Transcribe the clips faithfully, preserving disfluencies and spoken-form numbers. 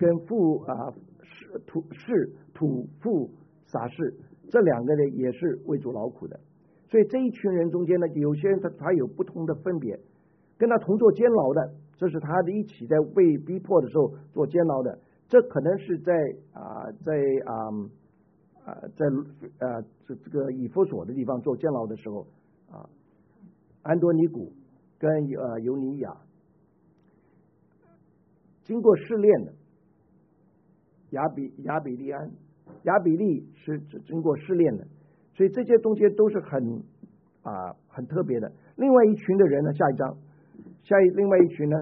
跟父啊是土是土父撒氏这两个人也是为主劳苦的。所以这一群人中间呢，有些人他他有不同的分别，跟他同做监牢的，这是他的一起在被逼迫的时候做监牢的，这可能是在啊、呃、在啊啊、呃、在呃这这个以弗所的地方做监牢的时候啊，安多尼古跟呃尤尼亚经过试炼的，亚比亚比利安亚比利是经过试炼的。所以这些东西都是很啊很特别的。另外一群的人呢，下一章，下一另外一群呢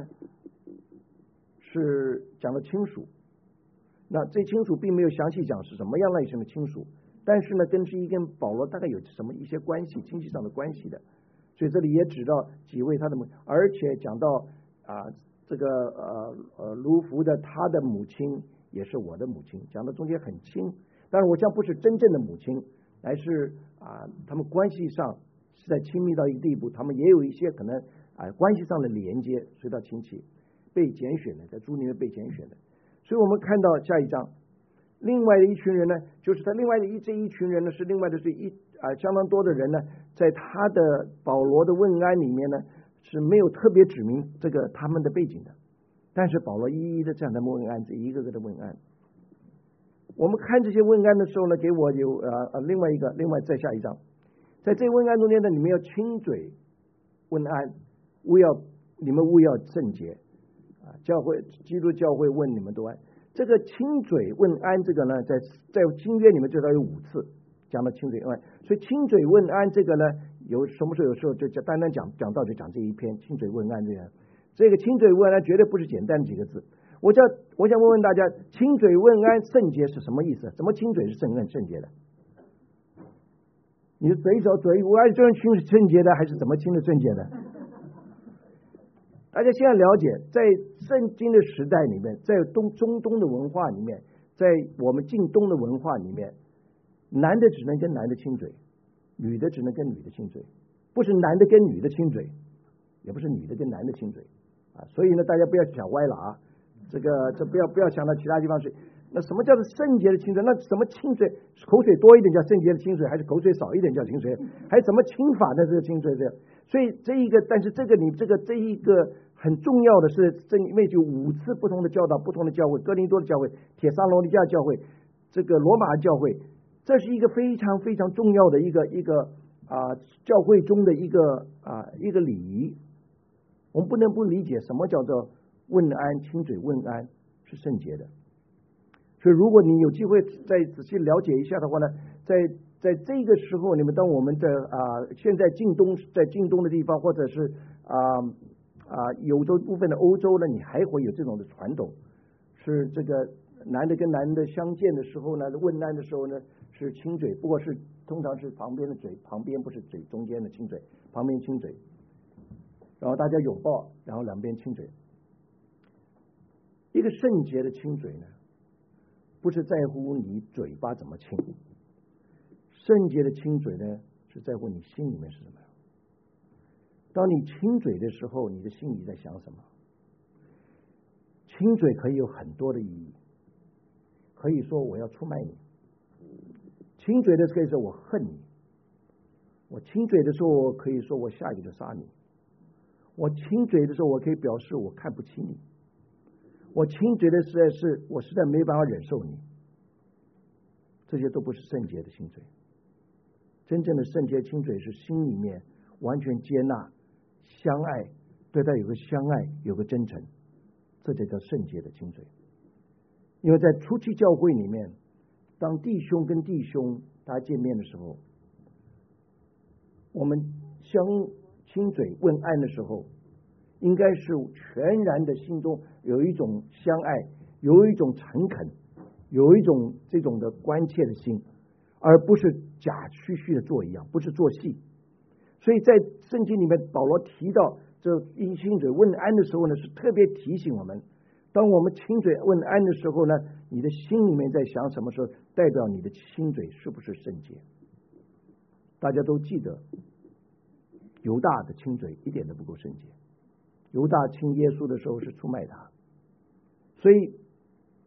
是讲的亲属。那这亲属并没有详细讲是什么样类型的亲属，但是呢，跟这一跟保罗大概有什么一些关系，经济上的关系的。所以这里也指到几位他的母，而且讲到啊这个呃呃卢福的他的母亲也是我的母亲，讲的中间很亲，但是我将不是真正的母亲。还是啊，他们关系上是在亲密到一个地步，他们也有一些可能啊关系上的连接，随到亲戚被拣选的，在主里面被拣选的。所以我们看到下一章，另外的一群人呢，就是他另外的一这一群人呢，是另外的这一啊相当多的人呢，在他的保罗的问安里面呢是没有特别指明这个他们的背景的，但是保罗一一的这样的问安，这一个个的问安。我们看这些问安的时候呢，给我有呃呃另外一个，另外再下一章，在这问安中间呢，你们要亲嘴问安，务要你们务要圣洁啊，教会基督教会问你们都安。这个亲嘴问安这个呢，在在新约里面至少有五次讲到亲嘴问安，所以亲嘴问安这个呢，有什么时候有时候就讲单单讲讲到就讲这一篇亲嘴问安这样，这个亲嘴问安绝对不是简单的几个字。我叫我想问问大家，亲嘴问安圣洁是什么意思？怎么亲嘴是圣恩圣洁的？你的嘴手嘴我爱这样亲是圣洁的，还是怎么亲的圣洁的？大家现在了解，在圣经的时代里面，在东中东的文化里面，在我们近东的文化里面，男的只能跟男的亲嘴，女的只能跟女的亲嘴，不是男的跟女的亲嘴，也不是女的跟男的亲嘴啊。所以呢，大家不要想歪了啊。这个这不要不要想到其他地方去。那什么叫做圣洁的亲嘴？那什么亲嘴？口水多一点叫圣洁的亲嘴，还是口水少一点叫亲嘴？还什么亲法的这个亲嘴的？所以这一个，但是这个你这个这一个很重要的是，这里面就五次不同的教导，不同的教会，哥林多的教会、帖撒罗尼迦教会、这个罗马教会，这是一个非常非常重要的一个一个啊教会中的一个啊一个礼仪。我们不能不理解什么叫做问安，亲嘴问安是圣洁的。所以如果你有机会再仔细了解一下的话呢，在在这个时候，你们当我们的啊、呃、现在近东在近东的地方，或者是啊啊有洲部分的欧洲呢，你还会有这种的传统，是这个男的跟男的相见的时候呢，问安的时候呢是亲嘴，不过是通常是旁边的嘴，旁边不是嘴中间的亲嘴，旁边亲嘴，然后大家拥抱，然后两边亲嘴。一个圣洁的亲嘴呢，不是在乎你嘴巴怎么亲，圣洁的亲嘴呢，是在乎你心里面是什么。当你亲嘴的时候，你的心里在想什么？亲嘴可以有很多的意义，可以说我要出卖你，亲嘴的可以说我恨你，我亲嘴的时候我可以说我下一个就杀你，我亲嘴的时候我可以表示我看不起你，我亲嘴的实在是我实在没办法忍受你，这些都不是圣洁的亲嘴。真正的圣洁亲嘴是心里面完全接纳、相爱，对他有个相爱，有个真诚，这就叫圣洁的亲嘴。因为在初期教会里面，当弟兄跟弟兄大家见面的时候，我们相亲嘴问安的时候，应该是全然的心中有一种相爱，有一种诚恳，有一种这种的关切的心，而不是假虚虚的做一样，不是做戏。所以在圣经里面，保罗提到这亲嘴问安的时候呢，是特别提醒我们，当我们亲嘴问安的时候呢，你的心里面在想什么时候，代表你的亲嘴是不是圣洁。大家都记得犹大的亲嘴一点都不够圣洁，犹大亲耶稣的时候是出卖他，所以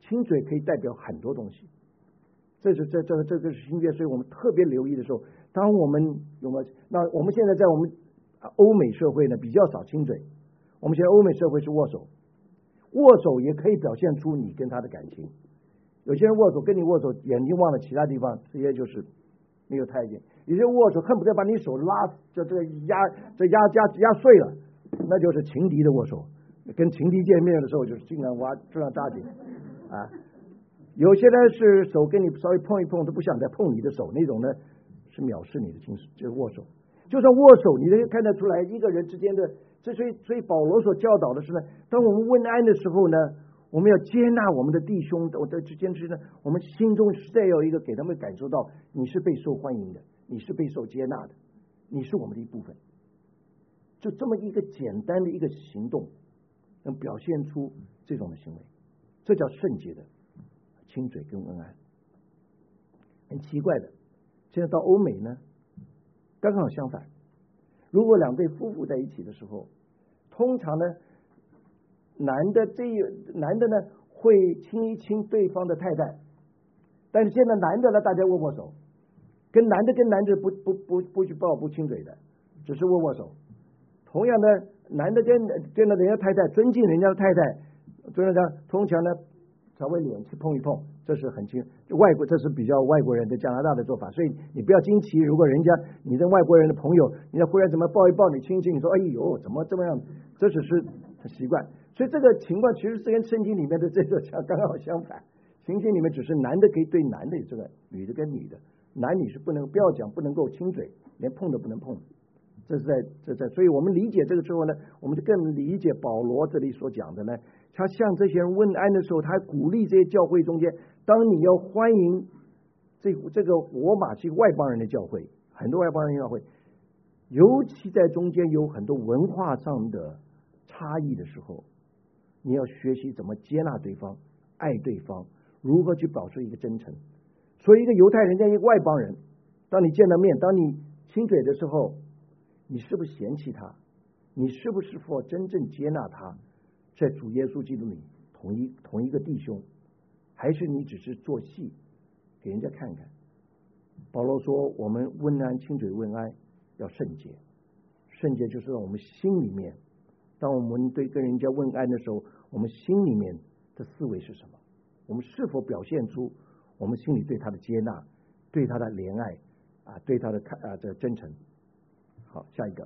亲嘴可以代表很多东西。这是这这这个是新约，所以我们特别留意的时候，当我们有没有？那我们现在在我们欧美社会呢比较少亲嘴，我们现在欧美社会是握手，握手也可以表现出你跟他的感情。有些人握手跟你握手，眼睛望了其他地方，直接就是没有太近；有些握手恨不得把你手拉，就这个压这压压压碎了，那就是情敌的握手。跟情敌见面的时候，就是尽量挖，尽量扎紧啊。有些呢是手跟你稍微碰一碰，都不想再碰你的手，那种呢是藐视你的亲，就是握手。就算握手，你都看得出来一个人之间的。这所以所以保罗所教导的是呢，当我们问安的时候呢，我们要接纳我们的弟兄，我的之间之呢，我们心中实在有一个给他们感受到你是被受欢迎的，你是被受接纳的，你是我们的一部分。就这么一个简单的一个行动，能表现出这种的行为，这叫圣洁的亲嘴跟恩爱。很奇怪的，现在到欧美呢，刚好相反。如果两对夫妇在一起的时候，通常呢，男的这男的呢会亲一亲对方的太太，但是现在男的呢，大家握握手，跟男的跟男的不不不不去抱不亲嘴的，只是握握手。同样的，男的跟跟了人家太太，尊敬人家的太太，尊敬他，通常呢稍微脸去碰一碰，这是很亲。外国这是比较外国人的加拿大的做法，所以你不要惊奇，如果人家你的外国人的朋友，人家忽然怎么抱一抱你亲一亲，你说哎呦怎么这么样，这只是习惯。所以这个情况其实是跟圣经里面的这个相刚好相反。圣经里面只是男的可以对男的这个，女的跟女的，男女是不能不要讲不能够亲嘴，连碰都不能碰。这是在这在，所以我们理解这个之后呢，我们就更理解保罗这里所讲的呢。他向这些人问安的时候，他还鼓励这些教会中间，当你要欢迎这这个罗马是外邦人的教会，很多外邦人教会，尤其在中间有很多文化上的差异的时候，你要学习怎么接纳对方，爱对方，如何去保持一个真诚。所以一个犹太人跟一个外邦人，当你见到面，当你亲嘴的时候，你是不是嫌弃他？你是不是否真正接纳他？在主耶稣基督里同一同一个弟兄，还是你只是做戏给人家看看？保罗说，我们问安亲嘴问安要圣洁，圣洁就是让我们心里面，当我们对跟人家问安的时候，我们心里面的思维是什么？我们是否表现出我们心里对他的接纳，对他的怜爱啊，对他的看啊这真诚？好，下一个。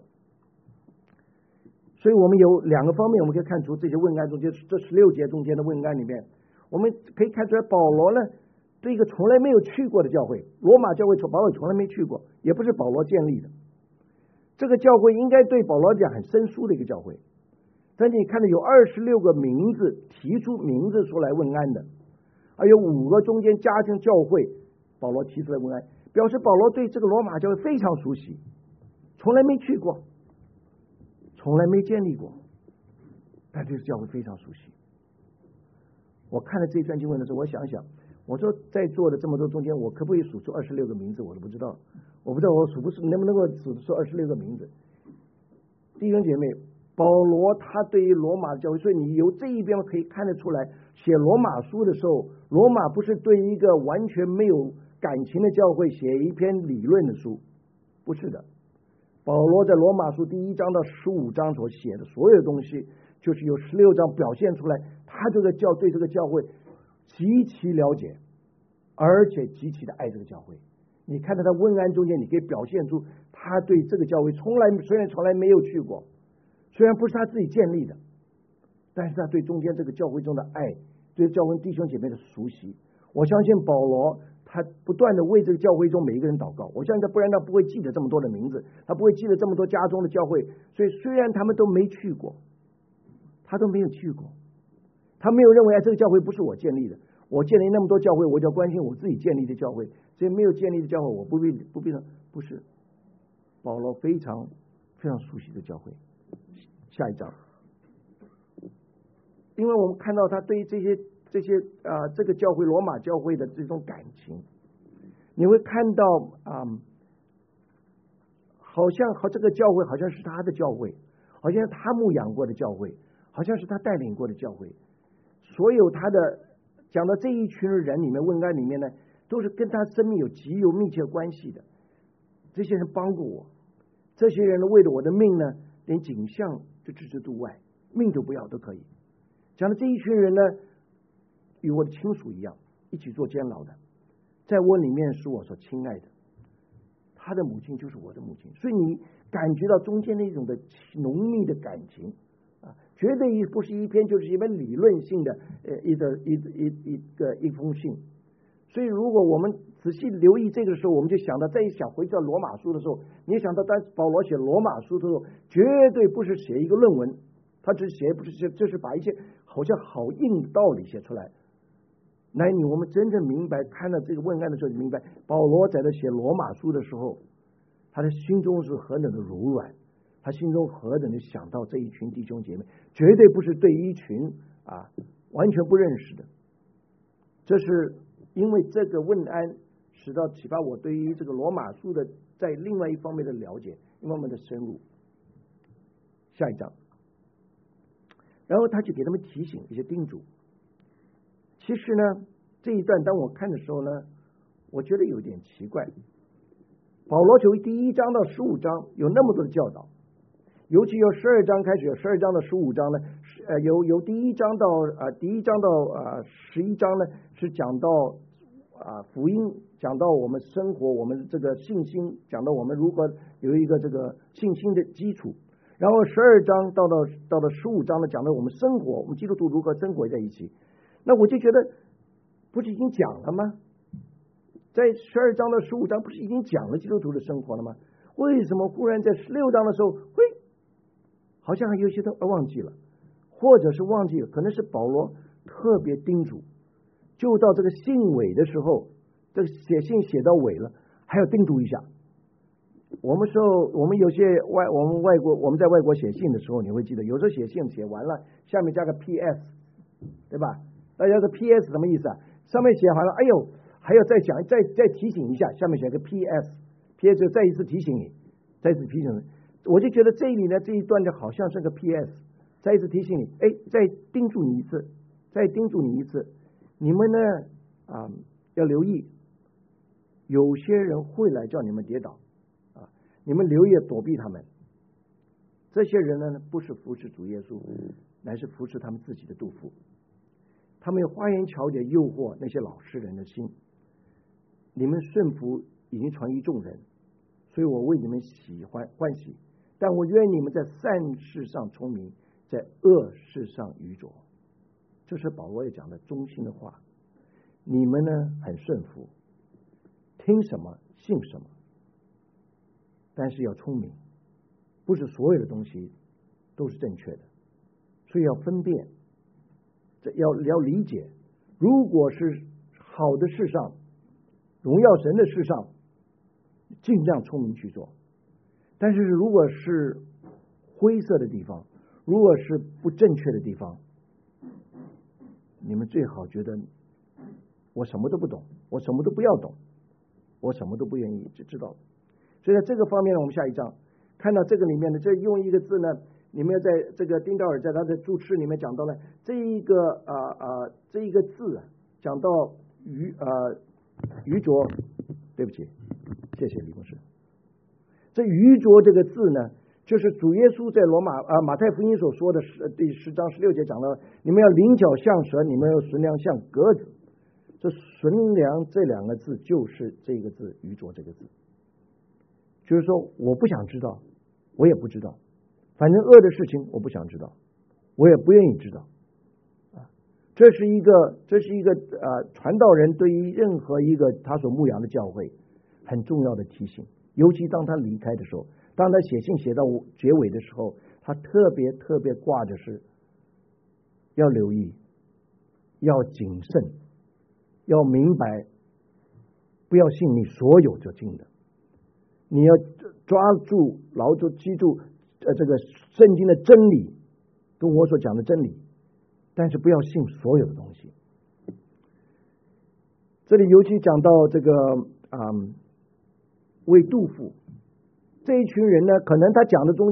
所以我们有两个方面，我们可以看出这些问安中间，这十六节中间的问安里面，我们可以看出来，保罗呢对一个从来没有去过的教会，罗马教会，保罗从来没去过，也不是保罗建立的。这个教会应该对保罗讲很生疏的一个教会，但是你看到有二十六个名字提出名字出来问安的，还有五个中间家庭教会，保罗提出来问安，表示保罗对这个罗马教会非常熟悉，从来没去过。从来没建立过，但对教会非常熟悉。我看了这一段经文的时候，我想想，我说在座的这么多中间，我可不可以数出二十六个名字？我都不知道，我不知道我数不出能不能够数出二十六个名字。弟兄姐妹，保罗他对于罗马教会，所以你由这一边可以看得出来，写罗马书的时候，罗马不是对一个完全没有感情的教会写一篇理论的书，不是的。保罗在罗马书第一章到十五章所写的所有东西，就是有十六章表现出来，他这个教对这个教会极其了解，而且极其的爱这个教会。你看到他问安中间，你可以表现出他对这个教会从来虽然从来没有去过，虽然不是他自己建立的，但是他对中间这个教会中的爱，对教会弟兄姐妹的熟悉。我相信保罗他不断的为这个教会中每一个人祷告，我相信他不然他不会记得这么多的名字，他不会记得这么多家中的教会。所以虽然他们都没去过，他都没有去过，他没有认为这个教会不是我建立的，我建立那么多教会，我就要关心我自己建立的教会，所以没有建立的教会我不必不必不是。保罗非常非常熟悉的教会。下一章，因为我们看到他对于这些这些啊、呃、这个教会罗马教会的这种感情，你会看到啊、嗯，好像和这个教会好像是他的教会，好像是他牧养过的教会，好像是他带领过的教会，所有他的讲到这一群人里面，问案里面呢，都是跟他生命有极有密切关系的。这些人帮过我，这些人呢，为了我的命呢，连景象就置之度外，命都不要都可以。讲的这一群人呢，与我的亲属一样，一起做监牢的，在我里面是我所亲爱的，他的母亲就是我的母亲，所以你感觉到中间那种的浓密的感情啊，绝对不是一篇就是一本理论性的呃一个一一一个一封信。所以如果我们仔细留意这个时候，我们就想到，再一想回到罗马书的时候，你想到当保罗写罗马书的时候，绝对不是写一个论文，他只写不是写，就是把一些好像好硬的道理写出来。那你我们真正明白，看到这个问案的时候，就明白保罗在这写罗马书的时候，他的心中是何等的柔软，他心中何等的想到这一群弟兄姐妹，绝对不是对一群啊完全不认识的。这是因为这个问安，使到启发我对于这个罗马书的在另外一方面的了解，一方面的深入。下一章，然后他就给他们提醒一些叮嘱。其实呢，这一段当我看的时候呢，我觉得有点奇怪。保罗从第一章到十五章有那么多的教导，尤其由十二章开始，有十二章到十五章呢，呃，由由第一章到呃第一章到呃十一章呢，是讲到啊、呃、福音，讲到我们生活，我们这个信心，讲到我们如何有一个这个信心的基础。然后十二章到到到了十五章呢，讲到我们生活，我们基督徒如何生活在一起。那我就觉得，不是已经讲了吗？在十二章到十五章不是已经讲了基督徒的生活了吗？为什么忽然在十六章的时候，会好像还有些都忘记了，或者是忘记了，可能是保罗特别叮嘱，就到这个信尾的时候，这个写信写到尾了，还要叮嘱一下。我们时候，我们有些外，我们外国，我们在外国写信的时候，你会记得，有时候写信写完了，下面加个 P S， 对吧？大家的 P S 什么意思啊？上面写完了，哎呦，还要再讲，再再提醒一下，下面写个 P S，P S 就再一次提醒你，再一次提醒你。我就觉得这里呢，这一段就好像是个 P S， 再一次提醒你，哎，再叮嘱你一次，再叮嘱你一次，你们呢啊要留意，有些人会来叫你们跌倒啊，你们留意躲避他们。这些人呢，不是服侍主耶稣，乃是服侍他们自己的肚腹。他们有花言巧语诱惑那些老实人的心，你们顺服已经传于众人，所以我为你们喜欢欢喜，但我愿你们在善事上聪明，在恶事上愚拙。这是保罗也讲的忠心的话。你们呢很顺服，听什么信什么，但是要聪明，不是所有的东西都是正确的，所以要分辨。要要理解，如果是好的事上，荣耀神的事上，尽量聪明去做。但是如果是灰色的地方，如果是不正确的地方，你们最好觉得我什么都不懂，我什么都不要懂，我什么都不愿意知道。所以在这个方面呢，我们下一章看到这个里面呢，这用一个字呢，你们要在这个丁道尔在他的注释里面讲到了这一个啊啊、呃、这一个字啊，讲到愚呃愚拙，对不起，谢谢李牧师。这愚拙这个字呢，就是主耶稣在罗马啊、呃、马太福音所说的十第十章十六节讲到，你们要灵巧像蛇，你们要纯良像鸽子。这纯良这两个字就是这个字愚拙这个字，就是说我不想知道，我也不知道。反正恶的事情我不想知道，我也不愿意知道啊。这是一个，这是一个呃，传道人对于任何一个他所牧养的教会很重要的提醒。尤其当他离开的时候，当他写信写到结尾的时候，他特别特别挂着是要留意，要谨慎，要明白，不要信你所有就信的，你要抓住、牢住、记住。呃，这个圣经的真理跟我所讲的真理，但是不要信所有的东西。这里尤其讲到这个啊、嗯，为杜甫这一群人呢，可能他讲的中间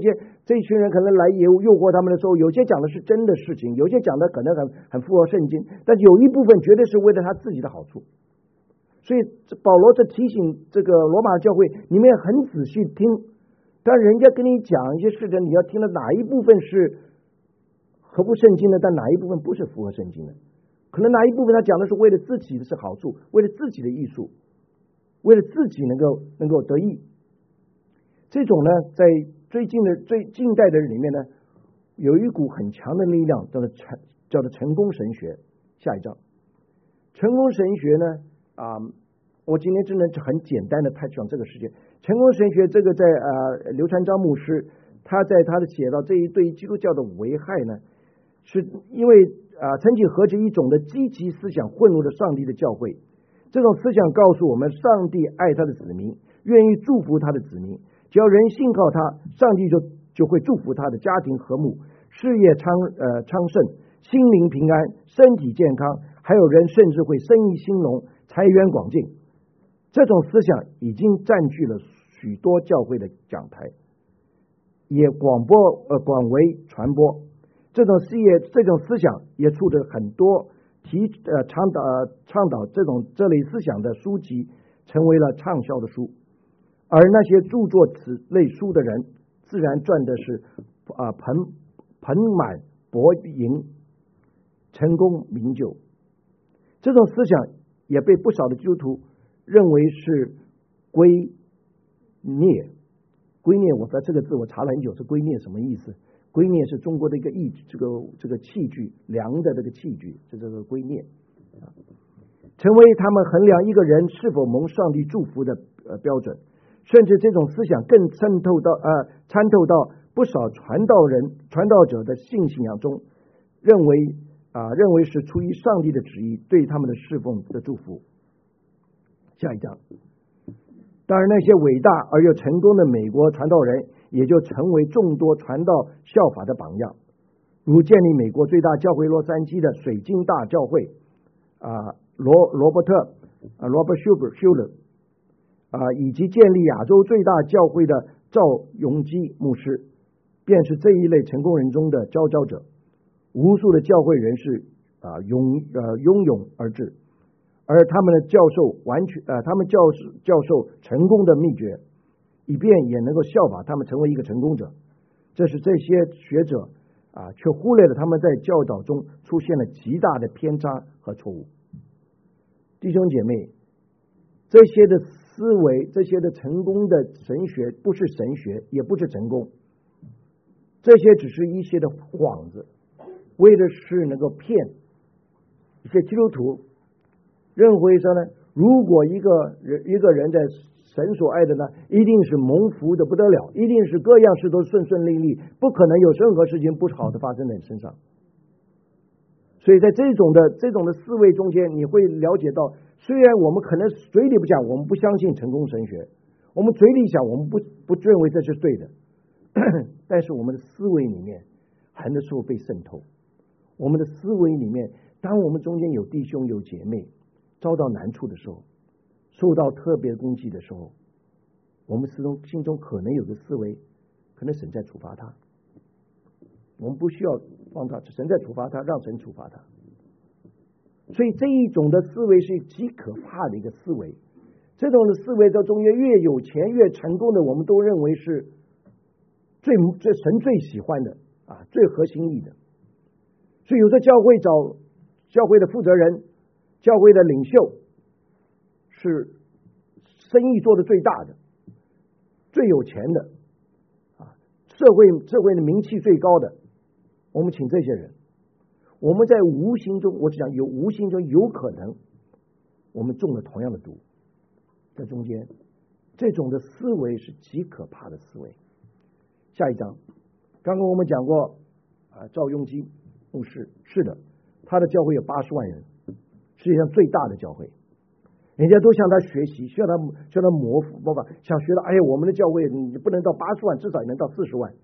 这一群人可能来诱诱惑他们的时候，有些讲的是真的事情，有些讲的可能很很符合圣经，但有一部分绝对是为了他自己的好处。所以保罗这提醒这个罗马教会，你们很仔细听，但人家跟你讲一些事情，你要听的哪一部分是合乎圣经的，但哪一部分不是符合圣经的，可能哪一部分他讲的是为了自己的是好处，为了自己的益处，为了自己能够能够得益。这种呢，在最近的最近代的人里面呢，有一股很强的力量，叫做成叫做成功神学。下一章，成功神学呢，啊、呃，我今天真的很简单的太讲这个事情。成功神学这个在呃刘传章牧师他在他的写到这一对基督教的危害呢，是因为啊、呃、曾经合着一种的积极思想混入了上帝的教会。这种思想告诉我们，上帝爱他的子民，愿意祝福他的子民。只要人信靠他，上帝就就会祝福他的家庭和睦，事业昌呃昌盛，心灵平安，身体健康，还有人甚至会生意兴隆，财源广进。这种思想已经占据了许多教会的讲台，也广播呃广为传播。这种事业这种思想也促着很多提呃倡导呃倡导这种这类思想的书籍成为了畅销的书。而那些著作此类书的人，自然赚的是啊、呃、盆盆满钵盈，成功名就。这种思想也被不少的基督徒认为是归臬。归臬，我说这个字我查了很久，是归臬什么意思？归臬是中国的一个义这个这个器具，量的这个器具，这这个归臬，成为他们衡量一个人是否蒙上帝祝福的呃标准。甚至这种思想更渗透到呃参透到不少传道人传道者的性信仰中，认为啊、呃、认为是出于上帝的旨意对他们的侍奉的祝福。下一章，当然那些伟大而又成功的美国传道人也就成为众多传道效法的榜样，如建立美国最大教会洛杉矶的水晶大教会啊罗罗伯特啊 Robert Schuller。啊，以及建立亚洲最大教会的赵永基牧师，便是这一类成功人中的佼佼者。无数的教会人士啊拥呃拥涌而至，而他们的教授完全呃他们教教授成功的秘诀，以便也能够效法他们成为一个成功者。这是这些学者啊却忽略了他们在教导中出现了极大的偏差和错误。弟兄姐妹，这些的思维，这些的成功的神学不是神学，也不是成功，这些只是一些的幌子，为的是能够骗一些基督徒，认为说呢，如果一个人一个人在神所爱的呢，一定是蒙福的不得了，一定是各样事都顺顺利利，不可能有任何事情不好的发生在你身上。所以在这种的这种的思维中间，你会了解到，虽然我们可能嘴里不讲，我们不相信成功神学，我们嘴里讲，我们不不认为这是对的，但是我们的思维里面很多时候被渗透。我们的思维里面，当我们中间有弟兄有姐妹遭到难处的时候，受到特别攻击的时候，我们始终心中可能有个思维，可能神在处罚他，我们不需要放他，神在处罚他，让神处罚他。所以这一种的思维是极可怕的一个思维。这种的思维在中间，越有钱越成功的，我们都认为是最最神最喜欢的啊，最合心意的。所以有时候教会找教会的负责人、教会的领袖，是生意做的最大的、最有钱的啊，社会社会的名气最高的，我们请这些人。我们在无形中，我只讲有无形中有可能，我们中了同样的毒，在中间，这种的思维是极可怕的思维。下一章，刚刚我们讲过啊，赵雍基牧师，是的，他的教会有八十万人，世界上最大的教会，人家都向他学习，向他向他模模仿，想学到，哎呀，我们的教会你不能到八十万，至少也能到四十万。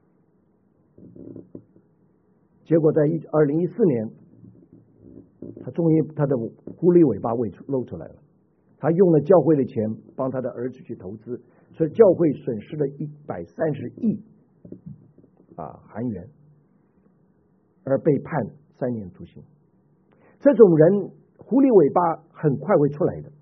结果在一二零一四年，他终于他的狐狸尾巴露出来了。他用了教会的钱帮他的儿子去投资，所以教会损失了一百三十亿啊韩元，而被判三年徒刑。这种人狐狸尾巴很快会出来的，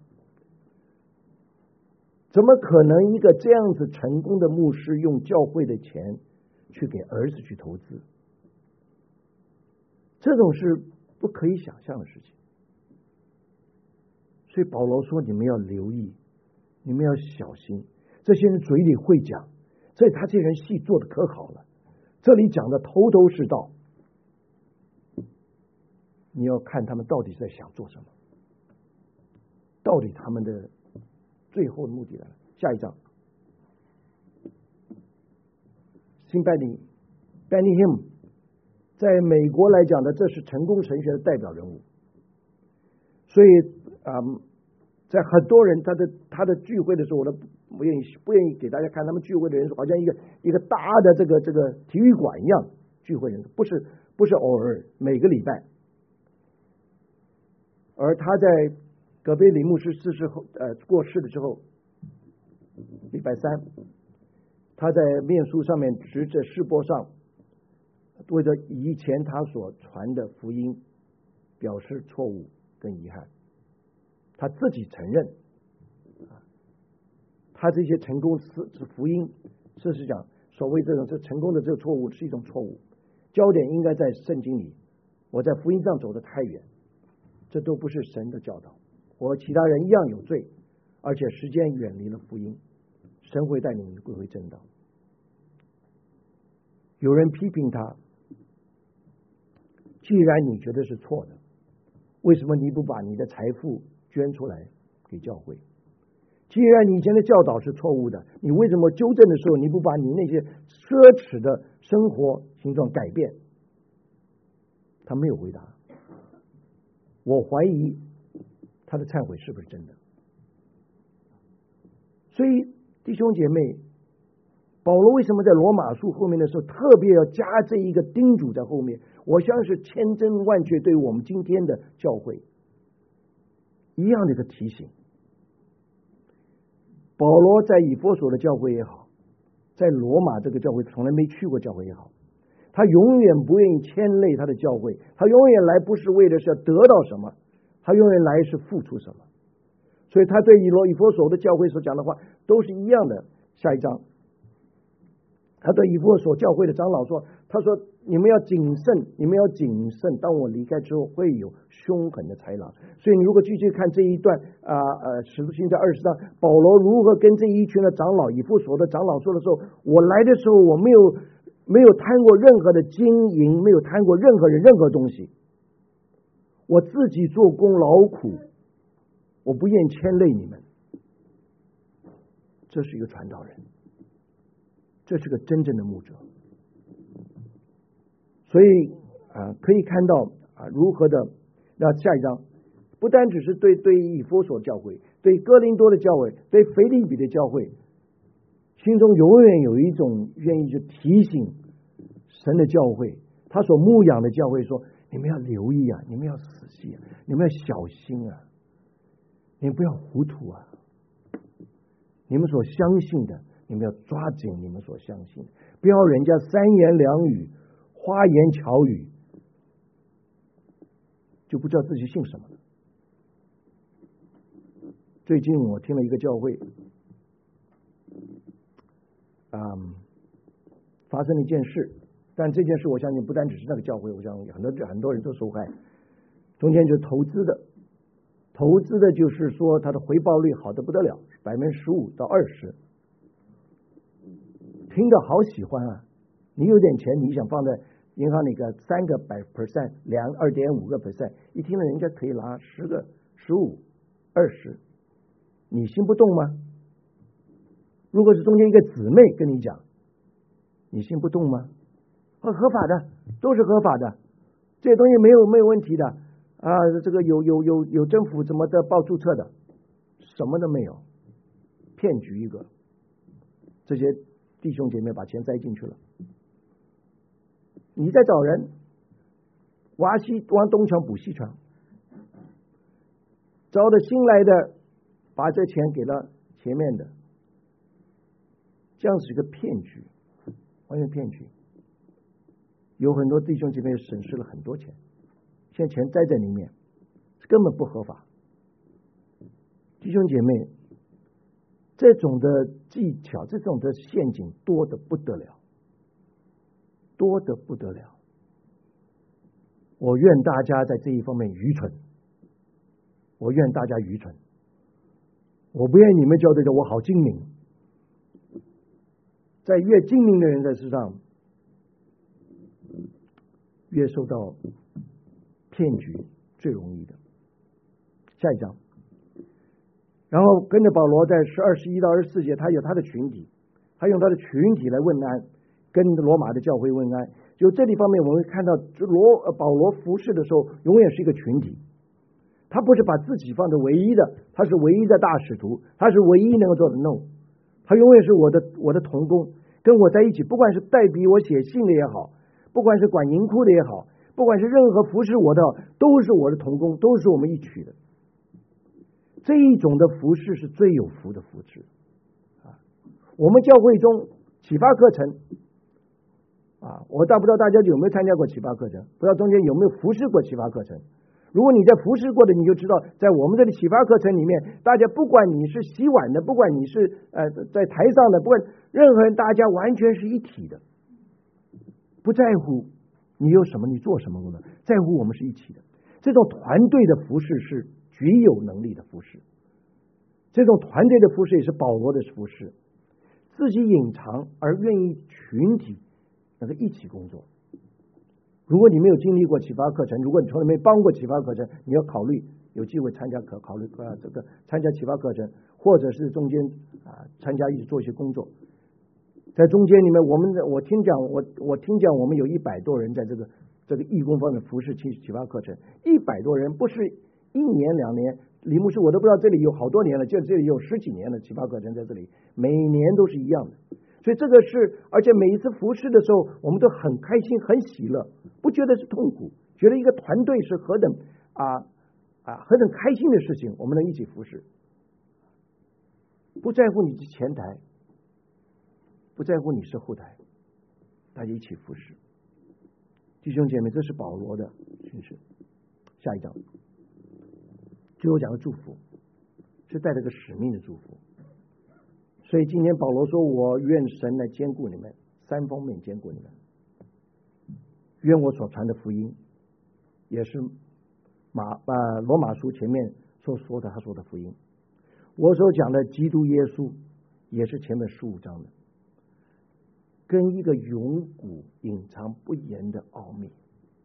怎么可能一个这样子成功的牧师用教会的钱去给儿子去投资？这种是不可以想象的事情。所以保罗说，你们要留意，你们要小心，这些人嘴里会讲，所以他这人戏做的可好了，这里讲的头头是道，你要看他们到底在想做什么，到底他们的最后的目的来了。下一章，辛拜尼 Benny Hinn 在美国来讲的，这是成功神学的代表人物，所以啊、嗯，在很多人他的他的聚会的时候，我都不愿意不愿意给大家看他们聚会的人数，好像一个一个大的这个这个体育馆一样聚会人数，不是不是偶尔，每个礼拜。而他在葛贝里牧师逝世后，呃过世了之后，礼拜三，他在面书上面指着世播上，为着以前他所传的福音表示错误跟遗憾。他自己承认，他这些成功是福音，事实讲，所谓这种这成功的这个错误是一种错误，焦点应该在圣经里，我在福音上走得太远，这都不是神的教导，我和其他人一样有罪，而且时间远离了福音，神会带你们归回正道。有人批评他，既然你觉得是错的，为什么你不把你的财富捐出来给教会？既然你以前的教导是错误的，你为什么纠正的时候你不把你那些奢侈的生活形状改变？他没有回答。我怀疑他的忏悔是不是真的。所以弟兄姐妹，保罗为什么在罗马书后面的时候特别要加这一个叮嘱在后面？我相信是千真万确对于我们今天的教会一样的一个提醒。保罗在以弗所的教会也好，在罗马这个教会从来没去过教会也好，他永远不愿意牵累他的教会，他永远来不是为的是要得到什么，他永远来是付出什么。所以他对以罗以弗所的教会所讲的话都是一样的。下一章，他对以弗所教会的长老说，他说你们要谨慎，你们要谨慎，当我离开之后会有凶狠的豺狼。所以你如果继续看这一段啊呃使徒行传二十章，保罗如何跟这一群的长老以弗所的长老说的时候，我来的时候我没有没有贪过任何的金银，没有贪过任何人任何东西，我自己做工劳苦，我不愿牵累你们。这是一个传道人，这是个真正的牧者。所以啊，可以看到啊，如何的。那下一章不单只是对对以弗所教会，对哥林多的教会，对腓立比的教会，心中永远有一种愿意去提醒神的教会，他所牧养的教会说，你们要留意啊，你们要仔细啊，你们要小心啊，你们不要糊涂啊，你们所相信的，你们要抓紧你们所相信，不要人家三言两语花言巧语就不知道自己信什么了。最近我听了一个教会嗯，发生了一件事，但这件事我相信不单只是那个教会，我相信很多很多人都受害。中间就是投资的，投资的就是说它的回报率好得不得了，百分之十五到二十，听着好喜欢啊！你有点钱，你想放在银行里个三个百 percent， 两二点五个 percent， 一听了人家可以拿十个、十五、二十，你心不动吗？如果是中间一个姊妹跟你讲，你心不动吗？合合法的，都是合法的，这些东西没有没有问题的啊！这个有有有有政府怎么的报注册的，什么都没有，骗局一个。这些弟兄姐妹把钱塞进去了，你在找人挖西挖东墙补西墙，招的新来的把这钱给了前面的，这样是一个骗局，完全骗局。 有很多弟兄姐妹损失了很多钱，现在钱栽在里面，根本不合法。弟兄姐妹，这种的技巧，这种的陷阱多得不得了，多得不得了。我愿大家在这一方面愚蠢，我愿大家愚蠢，我不愿你们教这个我好精明。在越精明的人在世上，越受到骗局最容易的。下一章，然后跟着保罗在十二十一到二十四节，他有他的群体，他用他的群体来问安，跟罗马的教会问安。就这里方面，我们会看到罗保罗服侍的时候，永远是一个群体，他不是把自己放在唯一的，他是唯一的大使徒，他是唯一能够做的 no， 他永远是我的我的同工，跟我在一起，不管是代笔我写信的也好，不管是管银库的也好，不管是任何服侍我的，都是我的同工，都是我们一起的。这一种的服侍是最有福的服侍啊！我们教会中启发课程啊，我大不知道大家有没有参加过启发课程，不知道中间有没有服侍过启发课程。如果你在服侍过的，你就知道，在我们这里启发课程里面，大家不管你是洗碗的，不管你是呃在台上的，不管任何人，大家完全是一体的，不在乎你有什么，你做什么工作，在乎我们是一起的。这种团队的服侍是具有能力的服侍，这种团队的服侍也是保罗的服侍，自己隐藏而愿意群体那个一起工作。如果你没有经历过启发课程，如果你从来没帮过启发课程，你要考虑有机会参加可考虑啊这个参加启发课程，或者是中间啊参加一起做一些工作。在中间里面，我们我听讲我我听讲我们有一百多人在这个这个义工方面服侍启启发课程，一百多人不是一年两年，李牧师我都不知道，这里有好多年了，就这里有十几年的启发课程在这里，每年都是一样的。所以这个是，而且每一次服侍的时候，我们都很开心、很喜乐，不觉得是痛苦，觉得一个团队是何等啊啊何等开心的事情，我们能一起服侍，不在乎你是前台，不在乎你是后台，大家一起服侍。弟兄姐妹，这是保罗的训示。下一章，最后讲的祝福，是带着个使命的祝福。所以今天保罗说，我愿神来兼顾你们，三方面兼顾你们。愿我所传的福音，也是马啊罗马书前面所说的他说的福音。我所讲的基督耶稣，也是前面十五章的，跟一个永古隐藏不言的奥秘。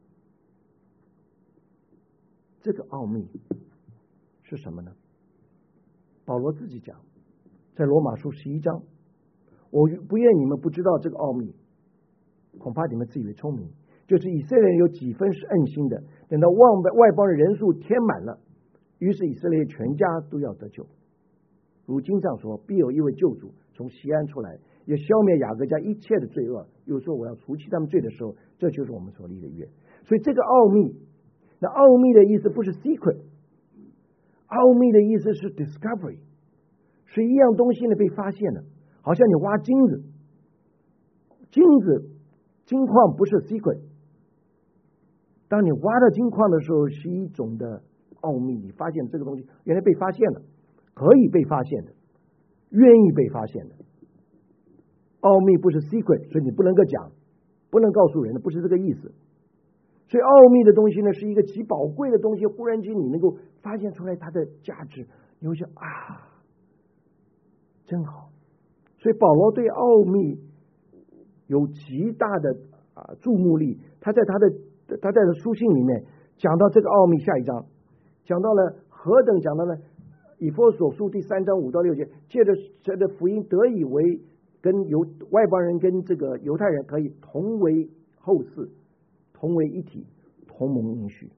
这个奥秘是什么呢？保罗自己讲。在罗马书十一章，我不愿你们不知道这个奥秘，恐怕你们自以为聪明。就是以色列人有几分是暗心的，等到外外邦人人数填满了，于是以色列全家都要得救。如经上说，必有一位救主从西安出来，也消灭雅各家一切的罪恶。又说我要除去他们罪的时候，这就是我们所立的约。所以这个奥秘，那奥秘的意思不是 secret， 奥秘的意思是 discovery。是一样东西呢被发现了，好像你挖金子，金子金矿不是 secret， 当你挖到金矿的时候是一种的奥秘，你发现这个东西原来被发现了，可以被发现的，愿意被发现的。奥秘不是 secret， 所以你不能够讲，不能告诉人的，不是这个意思。所以奥秘的东西呢是一个极宝贵的东西，忽然间你能够发现出来它的价值，你会想啊真好。所以保罗对奥秘有极大的啊注目力，他在他的他在的书信里面讲到这个奥秘。下一章讲到了何等，讲到了以弗所书第三章五到六节，借着这个福音得以为跟犹外邦人跟这个犹太人可以同为后嗣，同为一体，同盟应许。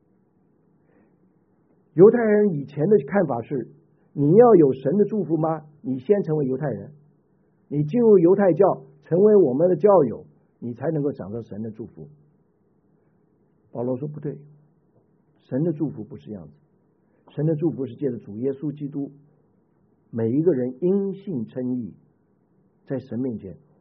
犹太人以前的看法是，你要有神的祝福吗？你先成为犹太人，你进入犹太教，成为我们的教友，你才能够享受神的祝福。保罗说不对，神的祝福不是这样子，神的祝福是借着主耶稣基督，每一个人因信称义，在神面前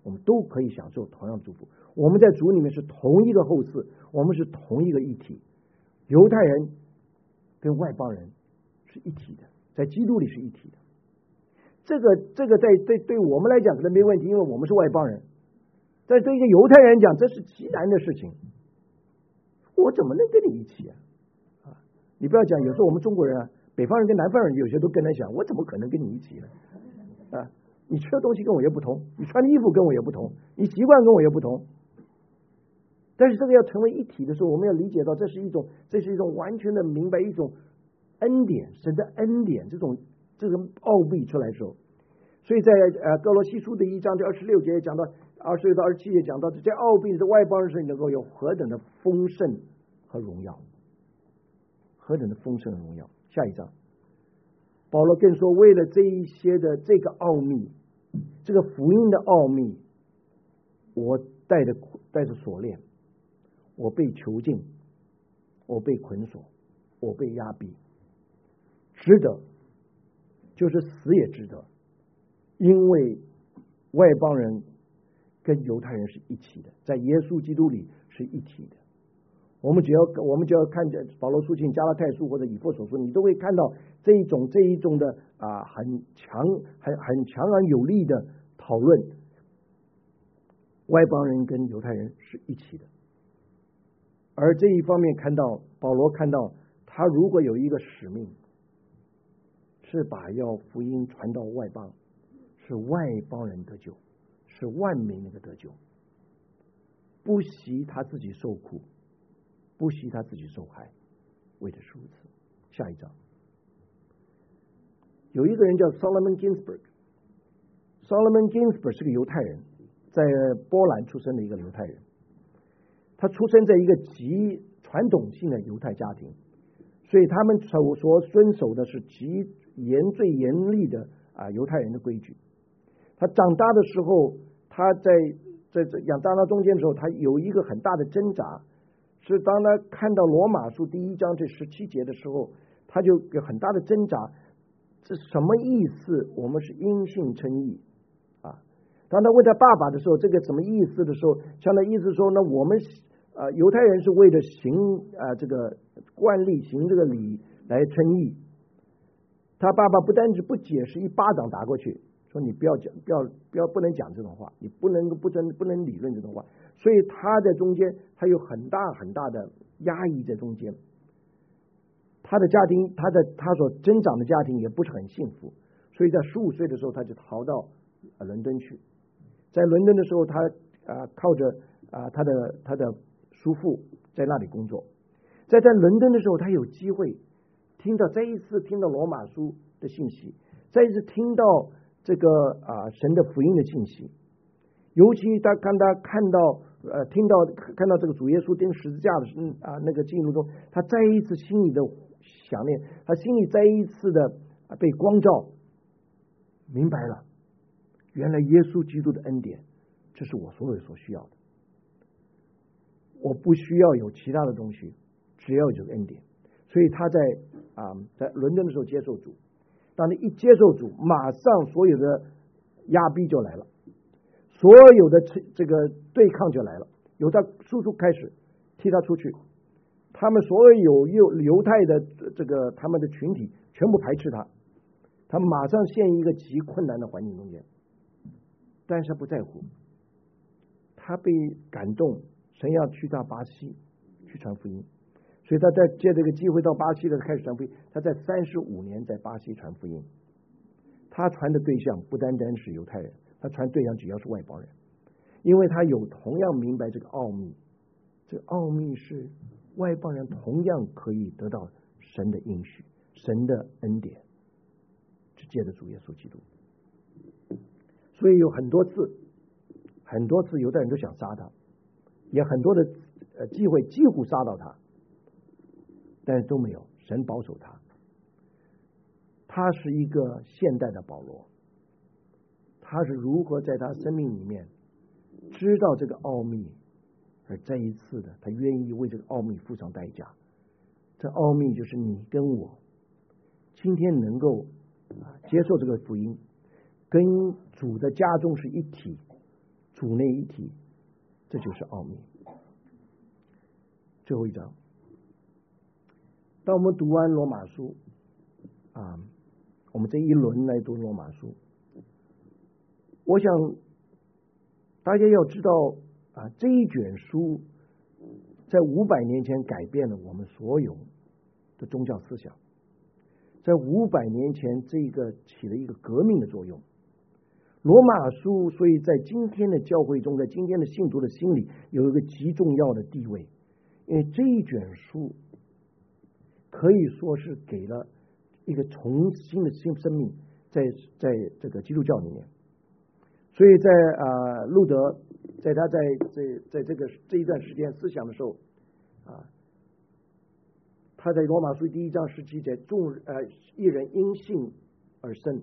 我们都可以享受同样的祝福。我们在主里面是同一个后嗣，我们是同一个一体。犹太人跟外邦人是一体的，在基督里是一体的。这个这个在对对我们来讲可能没问题，因为我们是外邦人。但对一个犹太人讲，这是极难的事情。我怎么能跟你一起啊？啊，你不要讲，有时候我们中国人啊，北方人跟南方人有些都跟他讲，我怎么可能跟你一起呢？啊，你吃的东西跟我也不同，你穿的衣服跟我也不同，你习惯跟我也不同。但是这个要成为一体的时候，我们要理解到这是一种，这是一种完全的明白一种恩典，神的恩典，这种这种奥秘出来的时候，所以在呃哥罗西书的一章第二十六节讲到，二十六到二十七节讲到，这奥秘是外邦人是能够有何等的丰盛和荣耀，何等的丰盛和荣耀。下一章，保罗更说，为了这一些的这个奥秘，这个福音的奥秘，我带着带着锁链，我被囚禁，我被捆锁，我被压逼，值得，就是死也值得，因为外邦人跟犹太人是一起的，在耶稣基督里是一体的。我们只要我们只要看着保罗书信、加拉太书或者以弗所书，你都会看到这一种这一种的啊很强很很强而有力的讨论，外邦人跟犹太人是一起的。而这一方面看到保罗看到他如果有一个使命，是把要福音传到外邦，是外邦人得救，是万民那个得救，不惜他自己受苦，不惜他自己受害，为的是如此。下一章，有一个人叫 Solomon Ginsburg，Solomon Ginsburg 是个犹太人，在波兰出生的一个犹太人。他出生在一个极传统性的犹太家庭，所以他们所所遵守的是极严最严厉的啊犹太人的规矩。他长大的时候，他在在在养大到中间的时候，他有一个很大的挣扎，是当他看到罗马书第一章这十七节的时候，他就有很大的挣扎，这什么意思？我们是因信称义啊。当他问他爸爸的时候，这个什么意思的时候，像他意思说呢，我们呃犹太人是为了行啊、呃、这个惯例行这个礼来称义。他爸爸不单是不解释，一巴掌打过去，说你不要讲，不要不要不能讲这种话，你不能不能不能理论这种话。所以他在中间，他有很大很大的压抑在中间。他的家庭，他的他所增长的家庭也不是很幸福，所以在十五岁的时候，他就逃到伦敦去。在伦敦的时候，他啊、呃、靠着啊、呃、他的他的叔父在那里工作。在在伦敦的时候，他有机会听到再一次听到罗马书的信息，再一次听到这个啊、呃、神的福音的信息。尤其他看他看到呃听到看到这个主耶稣钉十字架的啊、呃、那个记录中，他再一次心里的想念，他心里再一次的、呃、被光照，明白了，原来耶稣基督的恩典，这是我所有所需要的。我不需要有其他的东西，只要有这个恩典。所以他在啊、呃、在伦敦的时候接受主，当你一接受主，马上所有的压逼就来了，所有的这个对抗就来了。由他叔叔开始踢他出去，他们所有犹犹太的这个他们的群体全部排斥他，他马上陷入一个极困难的环境中间。但是他不在乎，他被感动，神要去到巴西去传福音，所以他在借这个机会到巴西的开始传福音。他在三十五年在巴西传福音，他传的对象不单单是犹太人，他传对象只要是外邦人，因为他有同样明白这个奥秘，这个奥秘是外邦人同样可以得到神的应许，神的恩典，是借着主耶稣基督。所以有很多次很多次犹太人都想杀他，也很多的呃机会几乎杀到他，但是都没有，神保守他。他是一个现代的保罗，他是如何在他生命里面知道这个奥秘，而再一次的他愿意为这个奥秘付上代价。这奥秘就是你跟我今天能够接受这个福音，跟主的家中是一体， 主内一体，这就是奥秘。最后一章，当我们读完罗马书啊，我们这一轮来读罗马书，我想大家要知道啊，这一卷书在五百年前改变了我们所有的宗教思想，在五百年前这个起了一个革命的作用。罗马书所以在今天的教会中，在今天的信徒的心里有一个极重要的地位，因为这一卷书可以说是给了一个重新的新生命在在这个基督教里面。所以在啊路德在他在这在这个这一段时间思想的时候啊，他在罗马书第一章十七节，众呃一人因信而生，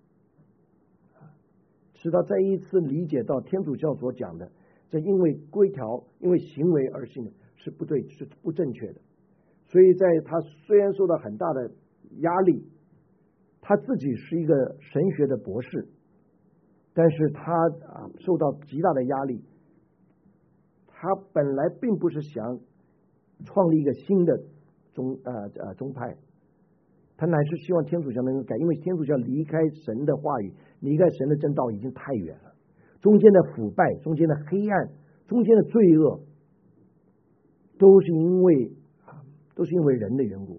直到再一次理解到天主教所讲的，这因为规条因为行为而信是不对，是不正确的。所以在他虽然受到很大的压力，他自己是一个神学的博士，但是他啊受到极大的压力，他本来并不是想创立一个新的宗呃呃宗派，他乃是希望天主教能够改，因为天主教离开神的话语，离开神的正道已经太远了，中间的腐败，中间的黑暗，中间的罪恶，都是因为啊都是因为人的缘故。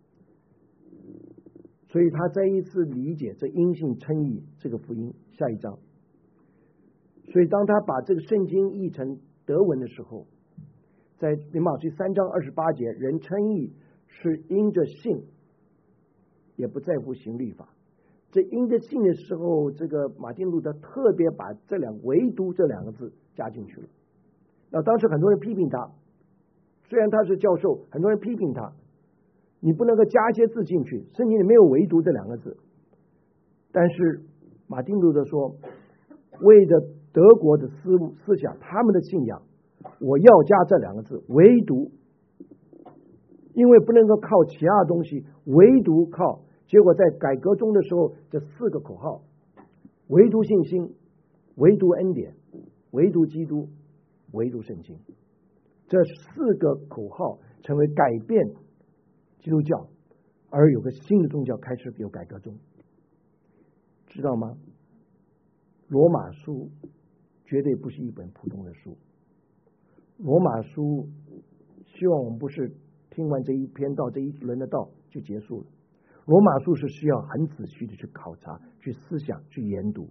所以他再一次理解这因信称义这个福音，下一章。所以当他把这个圣经译成德文的时候，在罗马书三章二十八节，人称义是因着信，也不在乎行律法。这因着信的时候，这个马丁路德特别把这两唯独这两个字加进去了。那当时很多人批评他，虽然他是教授，很多人批评他，你不能够加一些字进去，圣经里没有唯独这两个字。但是马丁路德说，为着德国的思思想，他们的信仰，我要加这两个字，唯独，因为不能够靠其他东西，唯独靠。结果在改革中的时候，这四个口号，唯独信心，唯独恩典，唯独基督，唯独圣经，这四个口号成为改变基督教，而有个新的宗教开始有改革中，知道吗？罗马书绝对不是一本普通的书，罗马书希望我们不是听完这一篇道这一轮的道就结束了，罗马书是需要很仔细的去考察、去思想、去研读。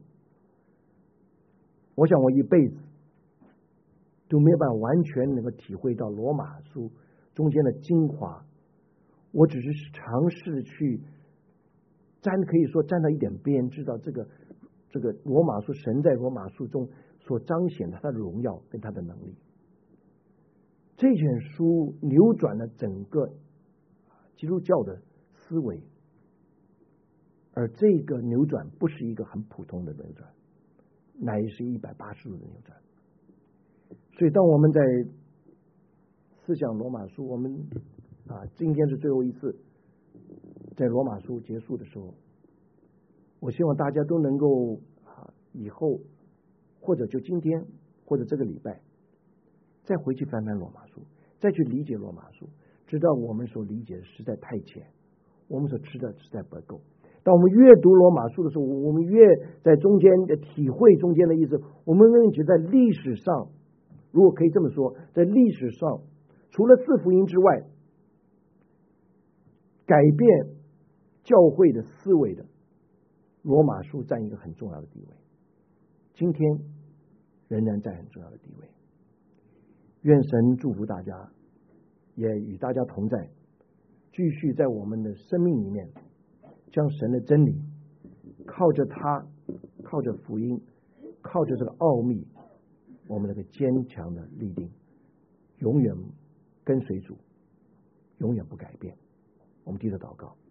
我想我一辈子都没有办法完全能够体会到罗马书中间的精华，我只是尝试去沾，可以说沾到一点边，知道这个这个罗马书神在罗马书中所彰显的他的荣耀跟他的能力。这卷书扭转了整个基督教的思维，而这个扭转不是一个很普通的扭转，乃是一百八十度的扭转。所以当我们在思想罗马书，我们啊今天是最后一次在罗马书结束的时候，我希望大家都能够啊以后或者就今天或者这个礼拜再回去翻翻罗马书，再去理解罗马书，知道我们所理解的实在太浅，我们所吃的实在不够。当我们阅读罗马书的时候，我们越在中间的体会中间的意思，我们认觉在历史上，如果可以这么说，在历史上除了四福音之外，改变教会的思维的，罗马书占一个很重要的地位，今天仍然占很重要的地位。愿神祝福大家，也与大家同在，继续在我们的生命里面将神的真理靠着他，靠着福音，靠着这个奥秘，我们这个坚强的立定，永远跟随主，永远不改变。我们低头祷告。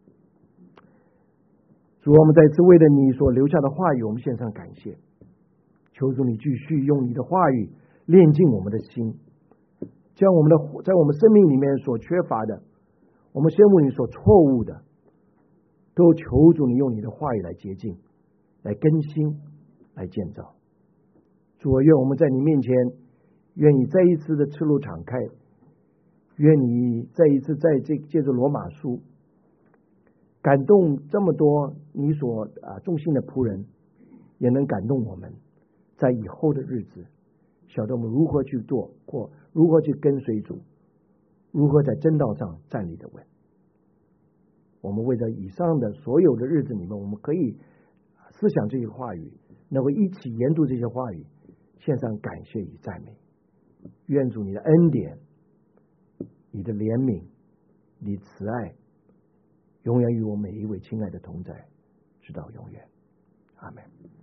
主，我们再次为了你所留下的话语，我们献上感谢，求主你继续用你的话语炼净我们的心，将我们的在我们生命里面所缺乏的，我们生命里所错误的，都求主你用你的话语来洁净，来更新，来建造。 主啊，愿我们在你面前，愿你再一次的赤露敞开，愿你再一次在这借着罗马书感动这么多你所啊忠心的仆人，也能感动我们，在以后的日子，晓得我们如何去做，或如何去跟随主，如何在真道上站立的稳。我们为了以上的所有的日子里面，我们可以思想这些话语，能够一起研读这些话语，献上感谢与赞美。愿主你的恩典、你的怜悯、你慈爱，永远与我每一位亲爱的同在，直到永远。阿们。